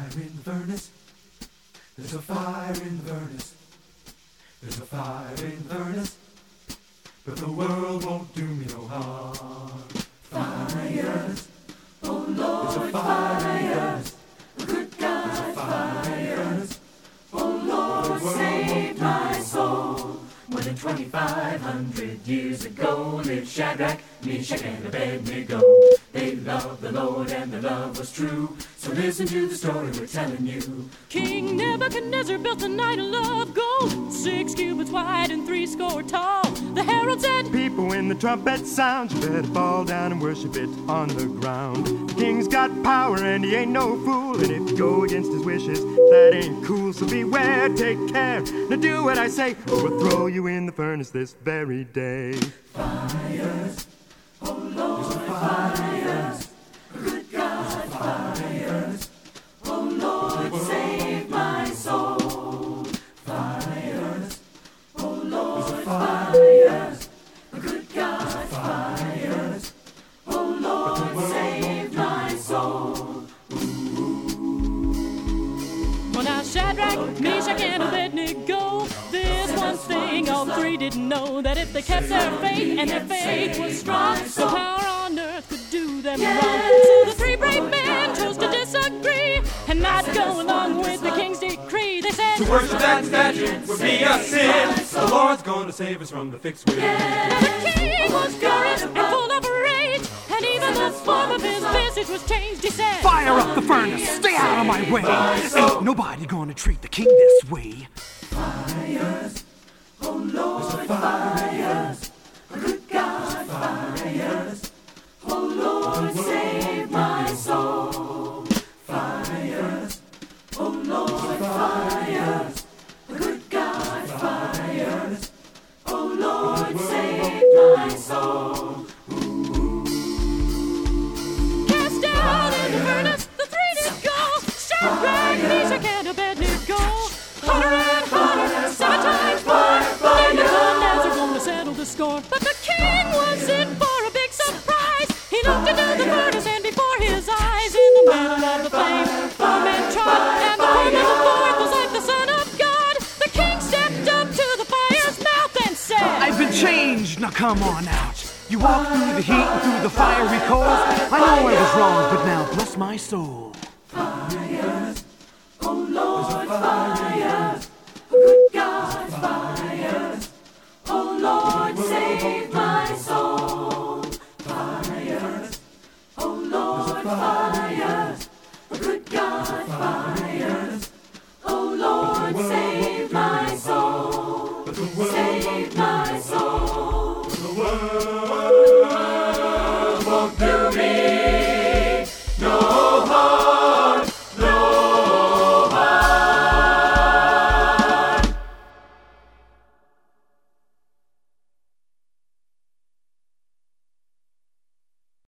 in the furnace. There's a fire in the furnace. There's a fire in the furnace. But the world won't do me no harm. Fires, oh Lord, there's a fires. Good God, there's a fires. Oh Lord, save my soul. More than 2,500 years ago lived Shadrach, Meshach, and Abednego. They loved the Lord and their love was true. So listen to the story we're telling you. King Nebuchadnezzar built an idol of gold, 6 cubits wide and 60 tall. The herald said, "People, when the trumpet sounds, you better fall down and worship it on the ground. The king's got power and he ain't no fool, and if you go against his wishes, that ain't cool. So beware, take care, now do what I say, or we'll throw you in the furnace this very day." Fires, oh Lord, fires. Good God, fires. Oh Lord, save my soul. Fires, oh Lord, fires. Good God, fires. Oh Lord, save my soul. well now Shadrach, Meshach, and Abednego, there's one thing all three didn't know, that if they kept their faith and their faith was strong, no power on earth could do them wrong. So the three brave men chose to disagree and not go along with the king's decree. They said, To worship that statue would be a sin. The Lord's going to save us from the fixed wheel. now the king was furious and full of rage, and even the form of his visage was changed. He said, Fire up the furnace! Stay out of my way! Ain't nobody gonna treat the king this way. Fires, oh Lord, fires. Good God, fires. Oh Lord, save my soul. Fires, oh Lord, fires. Good God, fires. Oh Lord, save my soul. cast down in the furnace, the three did go. Shadrach, Meshach, and Abednego, hotter and hotter, 7 times more. Nebuchadnezzar gonna settle the score. But the king was in for a big surprise. He looked into the furnace, and before his eyes, in the middle of the flame, 4 men trod, and the fourth and the fourth was like the Son of God. The king stepped up to the fire's mouth and said, I've been changed, now come on out. You walk through the heat and through the fiery coals. I know I was wrong, but now bless my soul. Fires, oh Lord, fires. Good God, fires. Oh Lord, save my soul. Fires, oh Lord, fires.